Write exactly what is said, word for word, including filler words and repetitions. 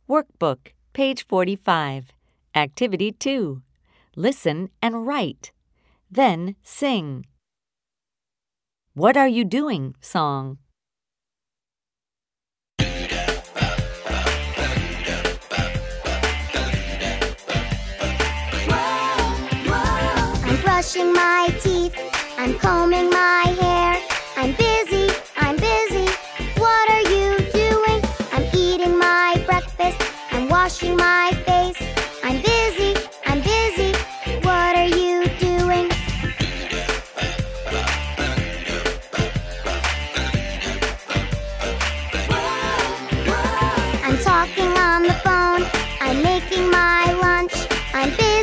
Workbook, page forty-five. Activity two. Listen and write. Then sing. What are you doing? Song. I'm brushing my teeth. I'm combing my hair. I'm busy. I'm busy. What are you doing? I'm eating my breakfast. I'm washing my face. I'm busy. I'm busy. What are you doing? I'm talking on the phone. I'm making my lunch. I'm busy.